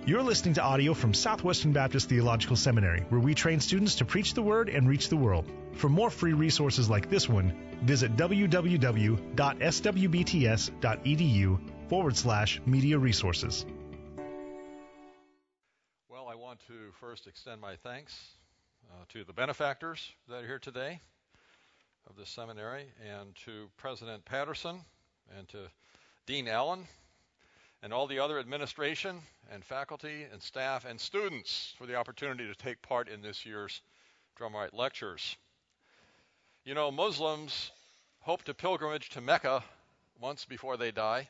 You're listening to audio from Southwestern Baptist Theological Seminary, where we train students to preach the Word and reach the world. For more free resources like this one, visit www.swbts.edu/media resources. Well, I want to first extend my thanks to the benefactors that are here today of this seminary, and to President Patterson, and to Dean Allen, and all the other administration and faculty and staff and students for the opportunity to take part in this year's Drumright Lectures. You know, Muslims hope to pilgrimage to Mecca once before they die.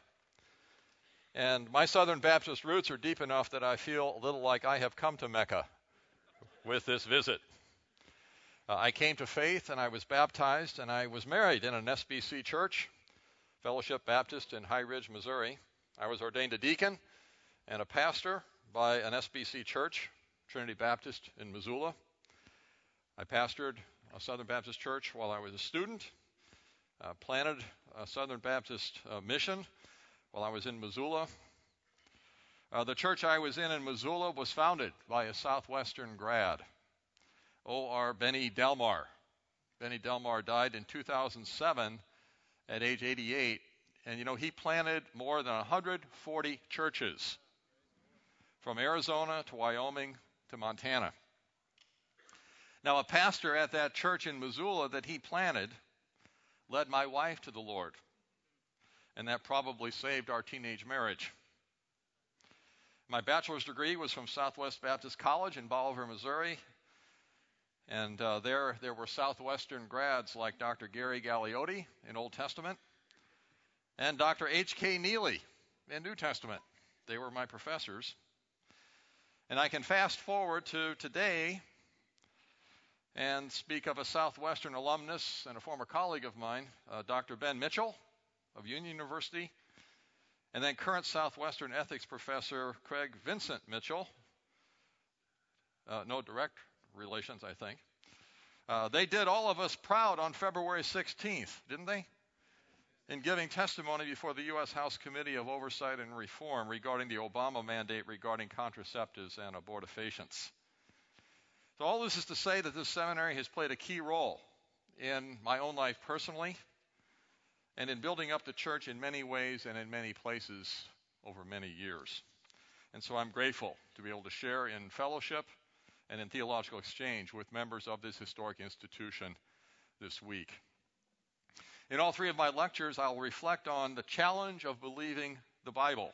And my Southern Baptist roots are deep enough that I feel a little like I have come to Mecca with this visit. I came to faith, and I was baptized, and I was married in an SBC church, Fellowship Baptist in High Ridge, Missouri. I was ordained a deacon and a pastor by an SBC church, Trinity Baptist in Missoula. I pastored a Southern Baptist church while I was a student, planted a Southern Baptist mission while I was in Missoula. The church I was in Missoula was founded by a Southwestern grad, O.R. Benny Delmar. Benny Delmar died in 2007 at age 88. And, you know, he planted more than 140 churches from Arizona to Wyoming to Montana. Now, a pastor at that church in Missoula that he planted led my wife to the Lord, and that probably saved our teenage marriage. My bachelor's degree was from Southwest Baptist College in Bolivar, Missouri, and there were Southwestern grads like Dr. Gary Galliotti in Old Testament, and Dr. H.K. Neely in New Testament. They were my professors. And I can fast forward to today and speak of a Southwestern alumnus and a former colleague of mine, Dr. Ben Mitchell of Union University, and then current Southwestern ethics professor Craig Vincent Mitchell. No direct relations, I think. They did all of us proud on February 16th, didn't they? In giving testimony before the U.S. House Committee of Oversight and Reform regarding the Obama mandate regarding contraceptives and abortifacients. So all this is to say that this seminary has played a key role in my own life personally and in building up the church in many ways and in many places over many years. And so I'm grateful to be able to share in fellowship and in theological exchange with members of this historic institution this week. In all three of my lectures, I'll reflect on the challenge of believing the Bible.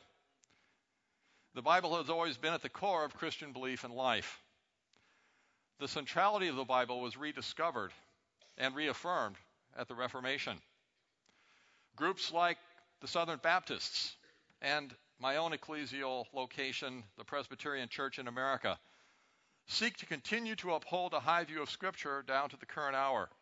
The Bible has always been at the core of Christian belief and life. The centrality of the Bible was rediscovered and reaffirmed at the Reformation. Groups like the Southern Baptists and my own ecclesial location, the Presbyterian Church in America, seek to continue to uphold a high view of Scripture down to the current hour.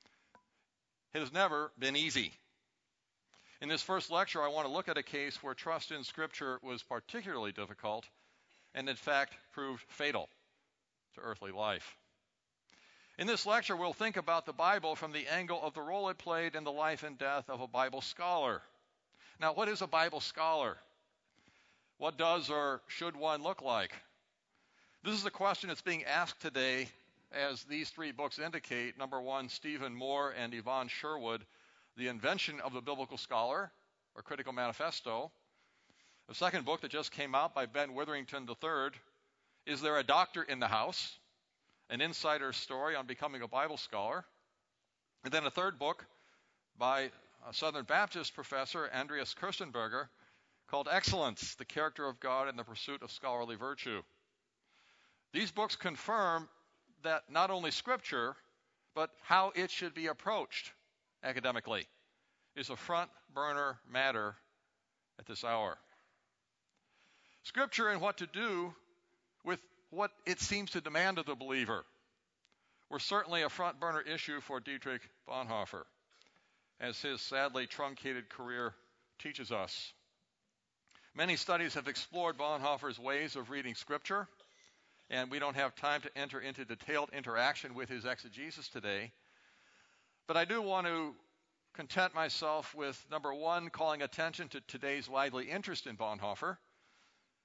It has never been easy. In this first lecture, I want to look at a case where trust in Scripture was particularly difficult and, in fact, proved fatal to earthly life. In this lecture, we'll think about the Bible from the angle of the role it played in the life and death of a Bible scholar. Now, what is a Bible scholar? What does or should one look like? This is a question that's being asked today, as these three books indicate. Number one, Stephen Moore and Yvonne Sherwood, The Invention of the Biblical Scholar, or Critical Manifesto. The second book that just came out by Ben Witherington III, Is There a Doctor in the House? An Insider's Story on Becoming a Bible Scholar. And then a third book by a Southern Baptist professor, Andreas Kirstenberger, called Excellence, the Character of God and the Pursuit of Scholarly Virtue. These books confirm that not only Scripture, but how it should be approached academically is a front burner matter at this hour. Scripture and what to do with what it seems to demand of the believer were certainly a front burner issue for Dietrich Bonhoeffer, as his sadly truncated career teaches us. Many studies have explored Bonhoeffer's ways of reading Scripture, and we don't have time to enter into detailed interaction with his exegesis today. But I do want to content myself with, number one, calling attention to today's lively interest in Bonhoeffer,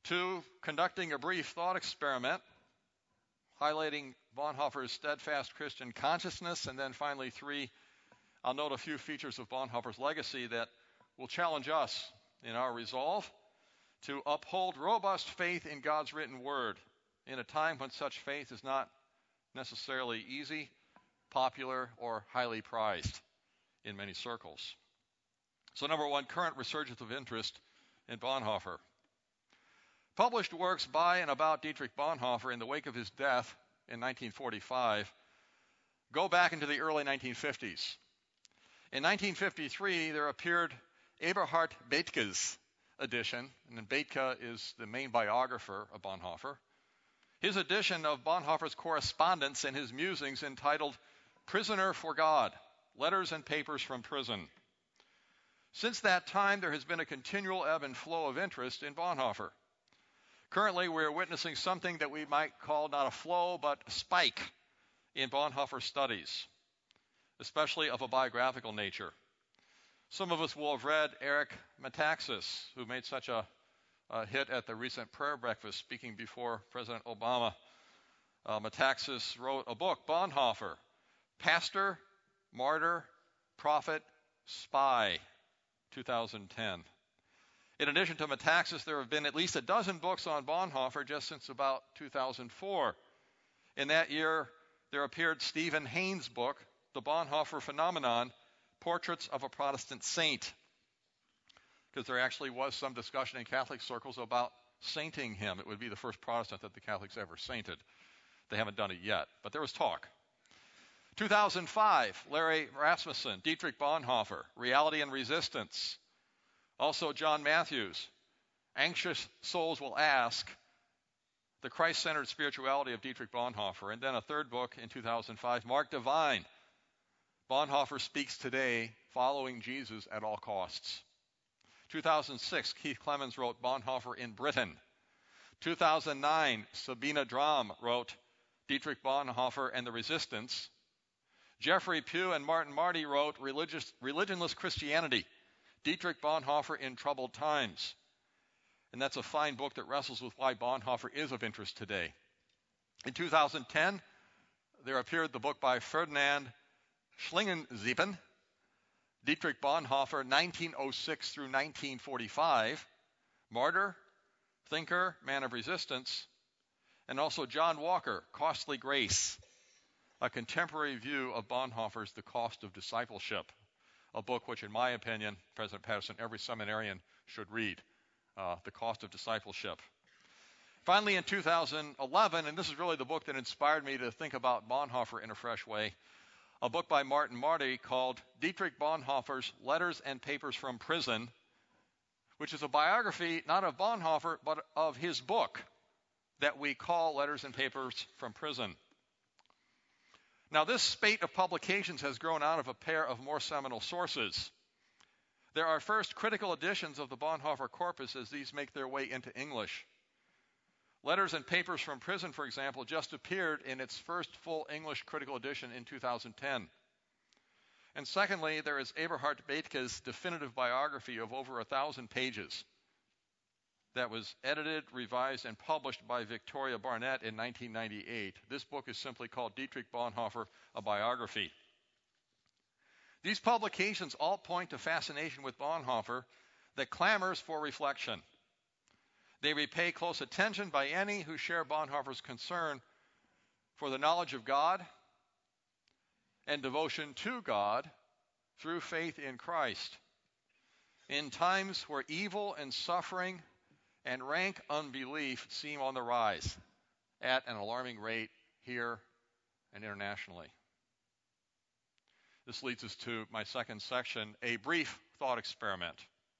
2, conducting a brief thought experiment, highlighting Bonhoeffer's steadfast Christian consciousness. And then finally, 3, I'll note a few features of Bonhoeffer's legacy that will challenge us in our resolve to uphold robust faith in God's written word in a time when such faith is not necessarily easy, popular, or highly prized in many circles. So number 1, current resurgence of interest in Bonhoeffer. Published works by and about Dietrich Bonhoeffer in the wake of his death in 1945 go back into the early 1950s. In 1953, there appeared Eberhard Bethge's edition, and Bethge is the main biographer of Bonhoeffer. His edition of Bonhoeffer's correspondence and his musings entitled Prisoner for God, Letters and Papers from Prison. Since that time, there has been a continual ebb and flow of interest in Bonhoeffer. Currently, we are witnessing something that we might call not a flow, but a spike in Bonhoeffer studies, especially of a biographical nature. Some of us will have read Eric Metaxas, who made such a hit at the recent prayer breakfast, speaking before President Obama. Metaxas wrote a book, Bonhoeffer, Pastor, Martyr, Prophet, Spy, 2010. In addition to Metaxas, there have been at least a dozen books on Bonhoeffer just since about 2004. In that year, there appeared Stephen Haynes' book, The Bonhoeffer Phenomenon, Portraits of a Protestant Saint, because there actually was some discussion in Catholic circles about sainting him. It would be the first Protestant that the Catholics ever sainted. They haven't done it yet, but there was talk. 2005, Larry Rasmussen, Dietrich Bonhoeffer, Reality and Resistance. Also John Matthews, Anxious Souls Will Ask, The Christ-Centered Spirituality of Dietrich Bonhoeffer. And then a third book in 2005, Mark Devine, Bonhoeffer Speaks Today, Following Jesus at All Costs. 2006, Keith Clemens wrote Bonhoeffer in Britain. 2009, Sabina Dram wrote Dietrich Bonhoeffer and the Resistance. Jeffrey Pugh and Martin Marty wrote Religionless Christianity, Dietrich Bonhoeffer in Troubled Times. And that's a fine book that wrestles with why Bonhoeffer is of interest today. In 2010, there appeared the book by Ferdinand Schlingensiepen, Dietrich Bonhoeffer, 1906 through 1945, Martyr, Thinker, Man of Resistance, and also John Walker, Costly Grace, a contemporary view of Bonhoeffer's The Cost of Discipleship, a book which, in my opinion, President Patterson, every seminarian should read, The Cost of Discipleship. Finally, in 2011, and this is really the book that inspired me to think about Bonhoeffer in a fresh way, a book by Martin Marty called Dietrich Bonhoeffer's Letters and Papers from Prison, which is a biography not of Bonhoeffer, but of his book that we call Letters and Papers from Prison. Now, this spate of publications has grown out of a pair of more seminal sources. There are first critical editions of the Bonhoeffer corpus as these make their way into English. Letters and Papers from Prison, for example, just appeared in its first full English critical edition in 2010. And secondly, there is Eberhard Bethge's definitive biography of over 1,000 pages that was edited, revised, and published by Victoria Barnett in 1998. This book is simply called Dietrich Bonhoeffer, A Biography. These publications all point to fascination with Bonhoeffer that clamors for reflection. They repay close attention by any who share Bonhoeffer's concern for the knowledge of God and devotion to God through faith in Christ. In times where evil and suffering and rank unbelief seem on the rise at an alarming rate here and internationally. This leads us to my second section, a brief thought experiment.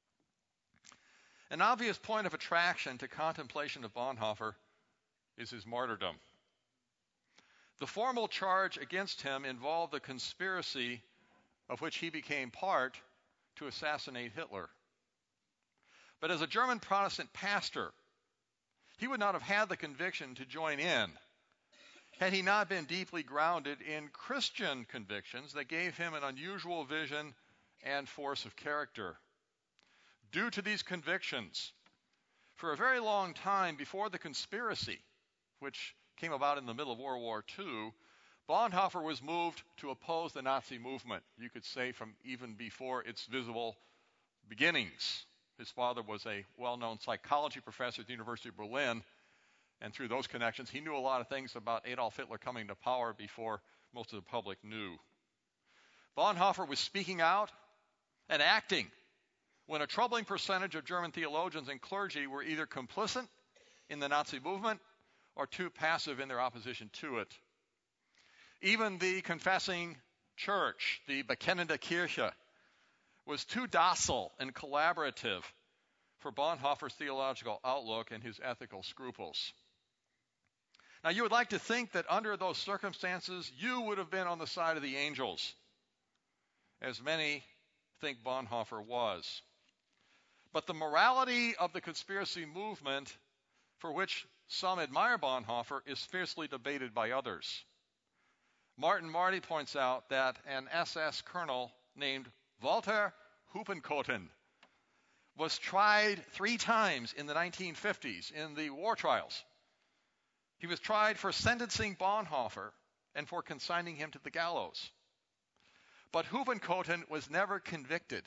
An obvious point of attraction to contemplation of Bonhoeffer is his martyrdom. The formal charge against him involved the conspiracy of which he became part to assassinate Hitler. But as a German Protestant pastor, he would not have had the conviction to join in had he not been deeply grounded in Christian convictions that gave him an unusual vision and force of character. Due to these convictions, For a very long time before the conspiracy, which came about in the middle of World War II, Bonhoeffer was moved to oppose the Nazi movement, you could say from even before its visible beginnings. His father was a well-known psychology professor at the University of Berlin, and through those connections, he knew a lot of things about Adolf Hitler coming to power before most of the public knew. Bonhoeffer was speaking out and acting when a troubling percentage of German theologians and clergy were either complicit in the Nazi movement or too passive in their opposition to it. Even the confessing church, the Bekennende Kirche, was too docile and collaborative for Bonhoeffer's theological outlook and his ethical scruples. Now, you would like to think that under those circumstances, you would have been on the side of the angels, as many think Bonhoeffer was. But the morality of the conspiracy movement, for which some admire Bonhoeffer, is fiercely debated by others. Martin Marty points out that an SS colonel named Walter Huppenkotten was tried 3 times in the 1950s in the war trials. He was tried for sentencing Bonhoeffer and for consigning him to the gallows. But Huppenkotten was never convicted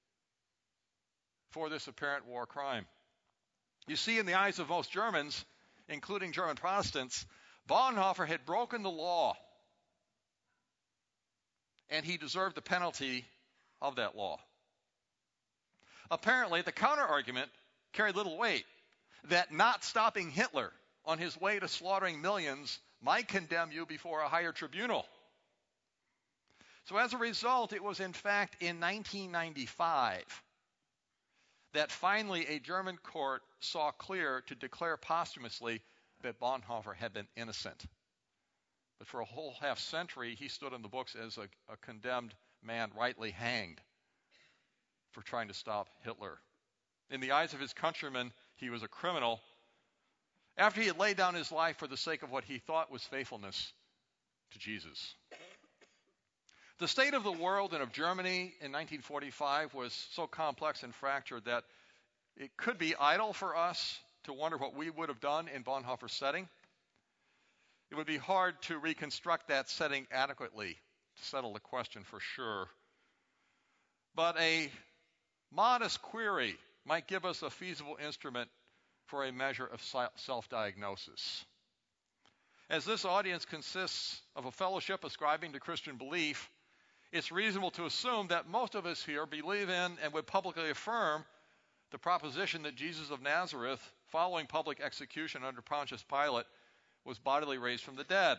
for this apparent war crime. You see, in the eyes of most Germans, including German Protestants, Bonhoeffer had broken the law, and he deserved the penalty of that law. Apparently, the counter-argument carried little weight, that not stopping Hitler on his way to slaughtering millions might condemn you before a higher tribunal. So as a result, it was in fact in 1995 that finally a German court saw clear to declare posthumously that Bonhoeffer had been innocent. But for a whole half century, he stood in the books as a condemned man rightly hanged for trying to stop Hitler. In the eyes of his countrymen, he was a criminal after he had laid down his life for the sake of what he thought was faithfulness to Jesus. The state of the world and of Germany in 1945 was so complex and fractured that it could be idle for us to wonder what we would have done in Bonhoeffer's setting. It would be hard to reconstruct that setting adequately to settle the question for sure. But a modest query might give us a feasible instrument for a measure of self-diagnosis. As this audience consists of a fellowship ascribing to Christian belief, it's reasonable to assume that most of us here believe in and would publicly affirm the proposition that Jesus of Nazareth, following public execution under Pontius Pilate, was bodily raised from the dead.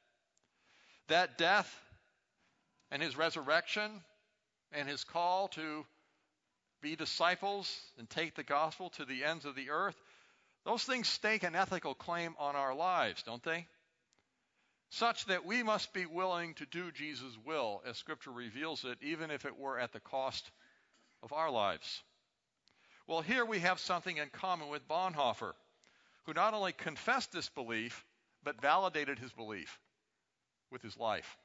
That death and his resurrection and his call to be disciples and take the gospel to the ends of the earth, those things stake an ethical claim on our lives, don't they? Such that we must be willing to do Jesus' will, as Scripture reveals it, even if it were at the cost of our lives. Well, here we have something in common with Bonhoeffer, who not only confessed this belief, but validated his belief with his life.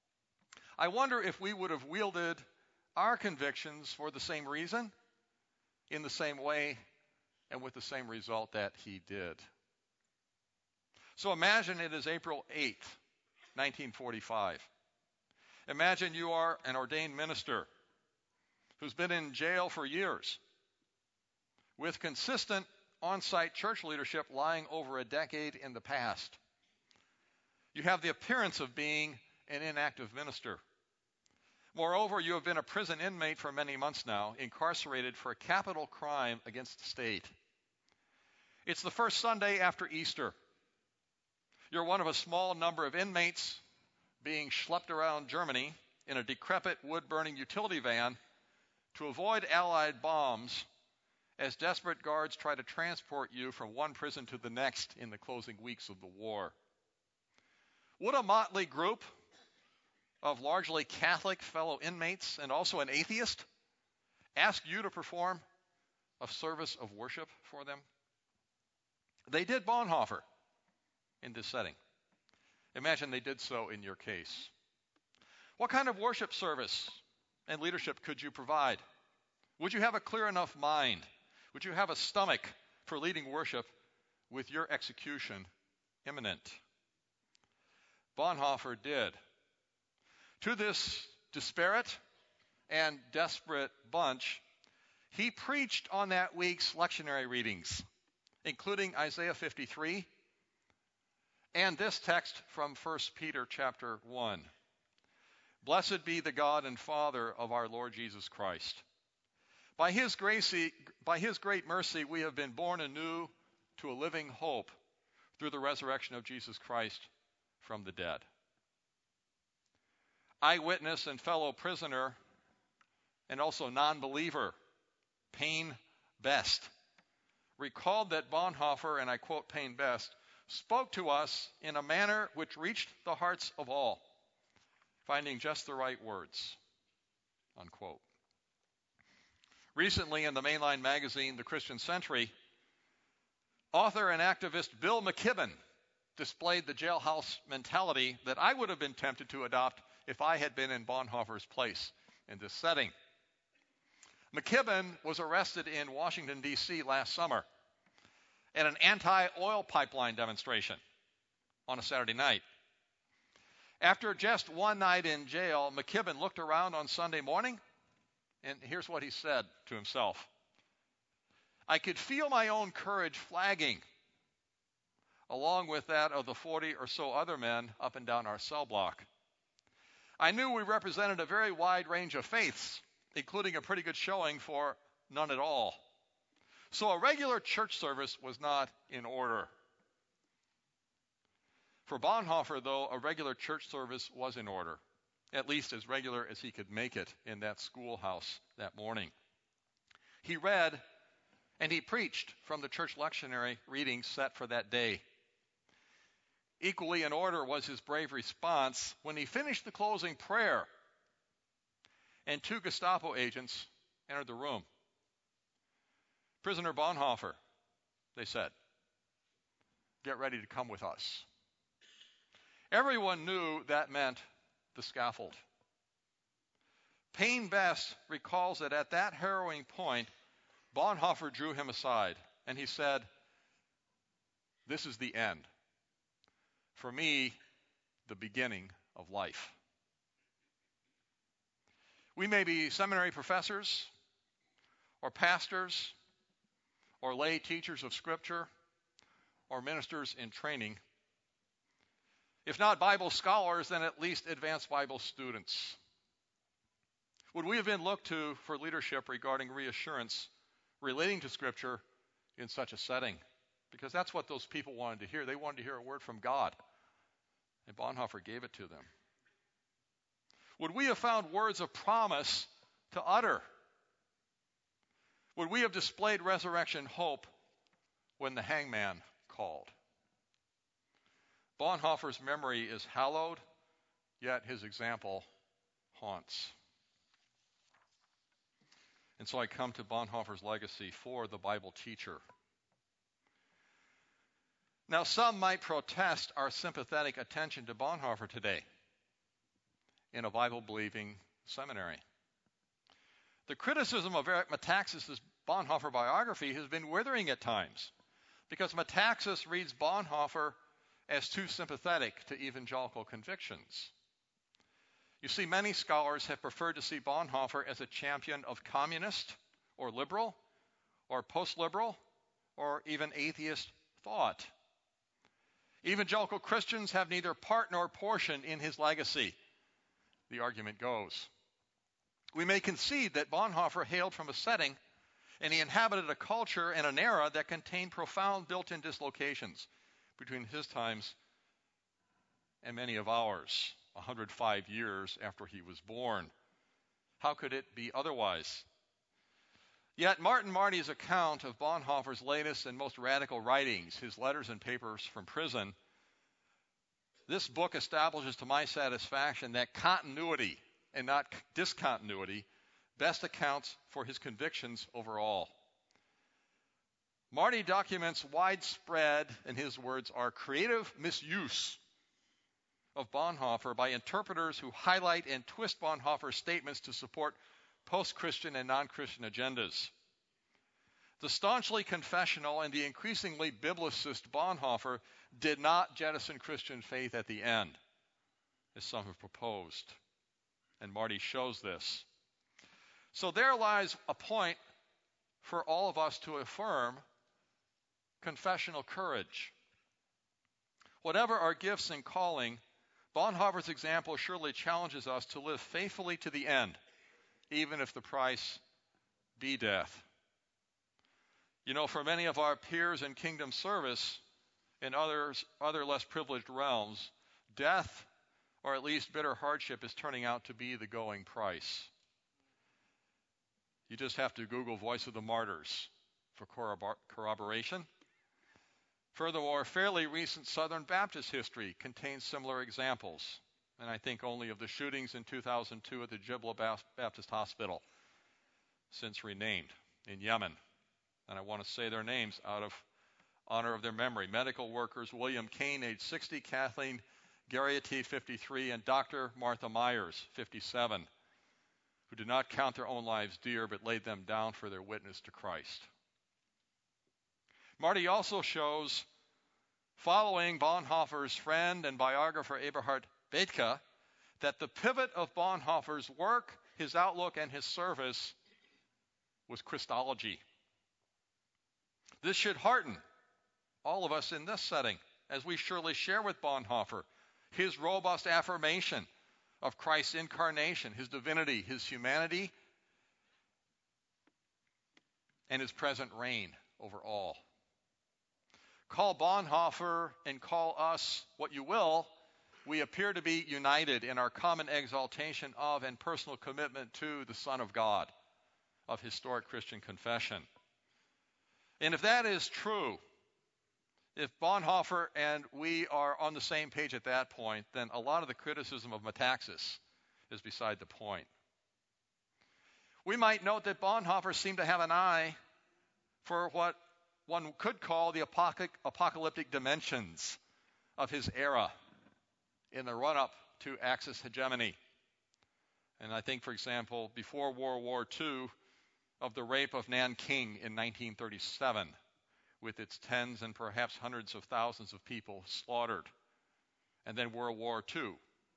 I wonder if we would have wielded our convictions for the same reason, in the same way, and with the same result that he did. So imagine it is April 8th, 1945. Imagine you are an ordained minister who's been in jail for years, with consistent on-site church leadership lying over a decade in the past. You have the appearance of being an inactive minister. Moreover, you have been a prison inmate for many months now, incarcerated for a capital crime against the state. It's the first Sunday after Easter. You're one of a small number of inmates being schlepped around Germany in a decrepit wood-burning utility van to avoid Allied bombs as desperate guards try to transport you from one prison to the next in the closing weeks of the war. Would a motley group of largely Catholic fellow inmates and also an atheist ask you to perform a service of worship for them? They did Bonhoeffer in this setting. Imagine they did so in your case. What kind of worship service and leadership could you provide? Would you have a clear enough mind? Would you have a stomach for leading worship with your execution imminent. Bonhoeffer did. To this disparate and desperate bunch, he preached on that week's lectionary readings, including Isaiah 53 and this text from 1 Peter chapter 1. Blessed be the God and Father of our Lord Jesus Christ. By his great mercy, we have been born anew to a living hope through the resurrection of Jesus Christ from the dead. Eyewitness and fellow prisoner, and also non-believer, Payne Best, recalled that Bonhoeffer, and I quote Payne Best, spoke to us in a manner which reached the hearts of all, finding just the right words, unquote. Recently in the mainline magazine, The Christian Century, author and activist Bill McKibben displayed the jailhouse mentality that I would have been tempted to adopt if I had been in Bonhoeffer's place in this setting. McKibben was arrested in Washington, D.C. last summer at an anti-oil pipeline demonstration on a Saturday night. After just one night in jail, McKibben looked around on Sunday morning, and here's what he said to himself. I could feel my own courage flagging, along with that of the 40 or so other men up and down our cell block. I knew we represented a very wide range of faiths, including a pretty good showing for none at all. So a regular church service was not in order. For Bonhoeffer, though, a regular church service was in order, at least as regular as he could make it in that schoolhouse that morning. He read and he preached from the church lectionary readings set for that day. Equally in order was his brave response when he finished the closing prayer and 2 Gestapo agents entered the room. Prisoner Bonhoeffer, they said, get ready to come with us. Everyone knew that meant the scaffold. Payne Best recalls that at that harrowing point, Bonhoeffer drew him aside and he said, this is the end. For me, the beginning of life. We may be seminary professors or pastors or lay teachers of Scripture or ministers in training. If not Bible scholars, then at least advanced Bible students. Would we have been looked to for leadership regarding reassurance relating to Scripture in such a setting? Because that's what those people wanted to hear. They wanted to hear a word from God. And Bonhoeffer gave it to them. Would we have found words of promise to utter? Would we have displayed resurrection hope when the hangman called? Bonhoeffer's memory is hallowed, yet his example haunts. And so I come to Bonhoeffer's legacy for the Bible teacher. Now, some might protest our sympathetic attention to Bonhoeffer today in a Bible-believing seminary. The criticism of Eric Metaxas' Bonhoeffer biography has been withering at times because Metaxas reads Bonhoeffer as too sympathetic to evangelical convictions. You see, many scholars have preferred to see Bonhoeffer as a champion of communist or liberal or post-liberal or even atheist thought. Evangelical Christians have neither part nor portion in his legacy, the argument goes. We may concede that Bonhoeffer hailed from a setting and he inhabited a culture and an era that contained profound built-in dislocations between his times and many of ours, 105 years after he was born. How could it be otherwise? Yet Martin Marty's account of Bonhoeffer's latest and most radical writings, his letters and papers from prison, this book establishes to my satisfaction that continuity and not discontinuity best accounts for his convictions overall. Marty documents widespread, in his words, are creative misuse of Bonhoeffer by interpreters who highlight and twist Bonhoeffer's statements to support post-Christian and non-Christian agendas. The staunchly confessional and the increasingly biblicist Bonhoeffer did not jettison Christian faith at the end, as some have proposed. And Marty shows this. So there lies a point for all of us to affirm confessional courage. Whatever our gifts and calling, Bonhoeffer's example surely challenges us to live faithfully to the end, even if the price be death. You know, for many of our peers in kingdom service in other less privileged realms, death, or at least bitter hardship, is turning out to be the going price. You just have to Google Voice of the Martyrs for corroboration. Furthermore, fairly recent Southern Baptist history contains similar examples, and I think only of the shootings in 2002 at the Jibla Baptist Hospital, since renamed, in Yemen. And I want to say their names out of honor of their memory. Medical workers William Kane, age 60, Kathleen Garrity, 53, and Dr. Martha Myers, 57, who did not count their own lives dear but laid them down for their witness to Christ. Marty also shows, following Bonhoeffer's friend and biographer Eberhard Bethke, that the pivot of Bonhoeffer's work, his outlook, and his service was Christology. This should hearten all of us in this setting, as we surely share with Bonhoeffer his robust affirmation of Christ's incarnation, his divinity, his humanity, and his present reign over all. Call Bonhoeffer and call us what you will, we appear to be united in our common exaltation of and personal commitment to the Son of God of historic Christian confession. And if that is true, if Bonhoeffer and we are on the same page at that point, then a lot of the criticism of Metaxas is beside the point. We might note that Bonhoeffer seemed to have an eye for what one could call the apocalyptic dimensions of his era in the run-up to Axis hegemony. And I think, for example, before World War II, of the rape of Nanking in 1937, with its tens and perhaps hundreds of thousands of people slaughtered. And then World War II.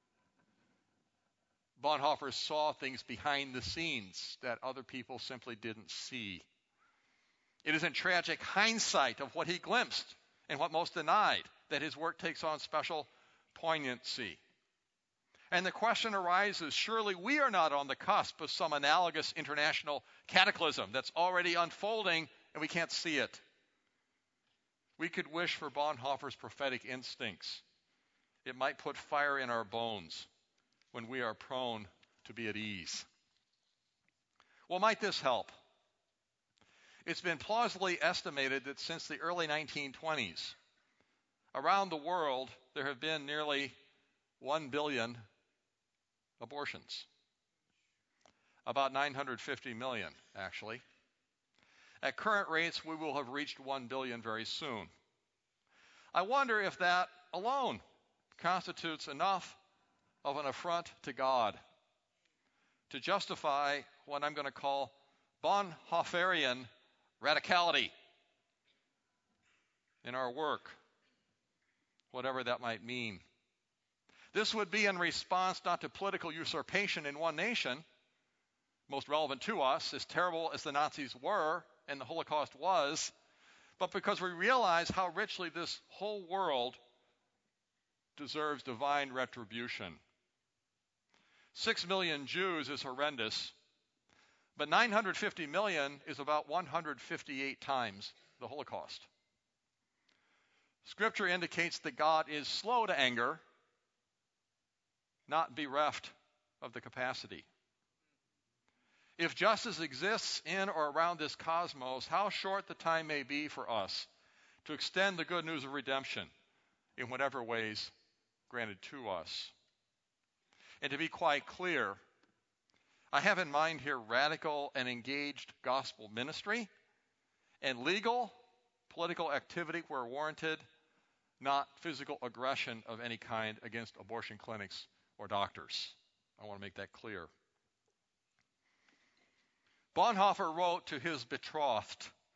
Bonhoeffer saw things behind the scenes that other people simply didn't see. It is in tragic hindsight of what he glimpsed and what most denied that his work takes on special poignancy. And the question arises, surely we are not on the cusp of some analogous international cataclysm that's already unfolding and we can't see it. We could wish for Bonhoeffer's prophetic instincts. It might put fire in our bones when we are prone to be at ease. Well, might this help? It's been plausibly estimated that since the early 1920s, around the world, there have been nearly 1 billion abortions. About 950 million, actually. At current rates, we will have reached 1 billion very soon. I wonder if that alone constitutes enough of an affront to God to justify what I'm going to call Bonhoefferian radicality in our work, whatever that might mean. This would be in response not to political usurpation in one nation, most relevant to us, as terrible as the Nazis were and the Holocaust was, but because we realize how richly this whole world deserves divine retribution. 6 million Jews is horrendous, but 950 million is about 158 times the Holocaust. Scripture indicates that God is slow to anger, not bereft of the capacity. If justice exists in or around this cosmos, how short the time may be for us to extend the good news of redemption in whatever ways granted to us. And to be quite clear, I have in mind here radical and engaged gospel ministry and legal, political activity where warranted, not physical aggression of any kind against abortion clinics or doctors. I want to make that clear. Bonhoeffer wrote to his betrothed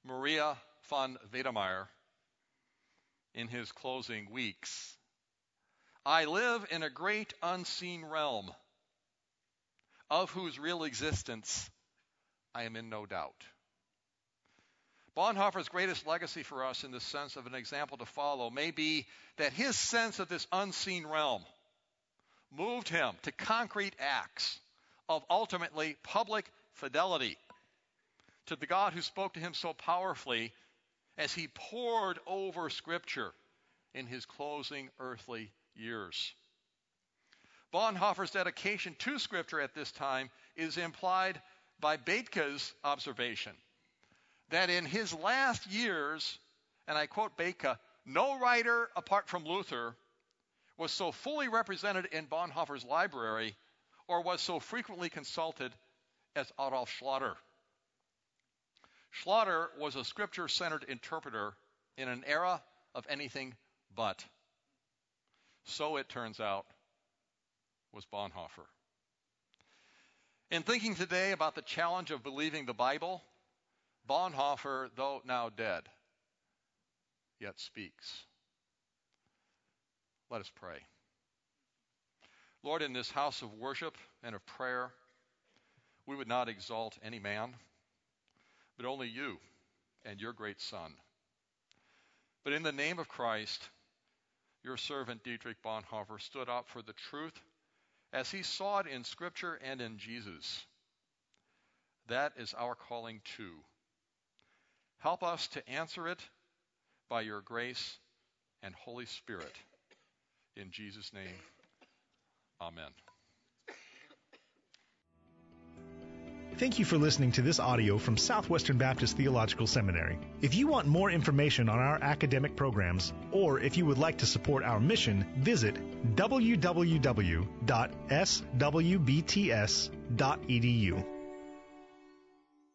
Maria von Wedemeyer in his closing weeks, "I live in a great unseen realm, of whose real existence I am in no doubt." Bonhoeffer's greatest legacy for us in the sense of an example to follow may be that his sense of this unseen realm moved him to concrete acts of ultimately public fidelity to the God who spoke to him so powerfully as he pored over Scripture in his closing earthly years. Bonhoeffer's dedication to Scripture at this time is implied by Bethge's observation that in his last years, and I quote Bethge, "no writer apart from Luther was so fully represented in Bonhoeffer's library or was so frequently consulted as Adolf Schlatter." Schlatter was a Scripture-centered interpreter in an era of anything but. So it turns out was Bonhoeffer. In thinking today about the challenge of believing the Bible, Bonhoeffer, though now dead, yet speaks. Let us pray. Lord, in this house of worship and of prayer, we would not exalt any man, but only you and your great Son. But in the name of Christ, your servant Dietrich Bonhoeffer stood up for the truth as he saw it in Scripture and in Jesus. That is our calling too. Help us to answer it by your grace and Holy Spirit. In Jesus' name, amen. Thank you for listening to this audio from Southwestern Baptist Theological Seminary. If you want more information on our academic programs, or if you would like to support our mission, visit www.swbts.edu.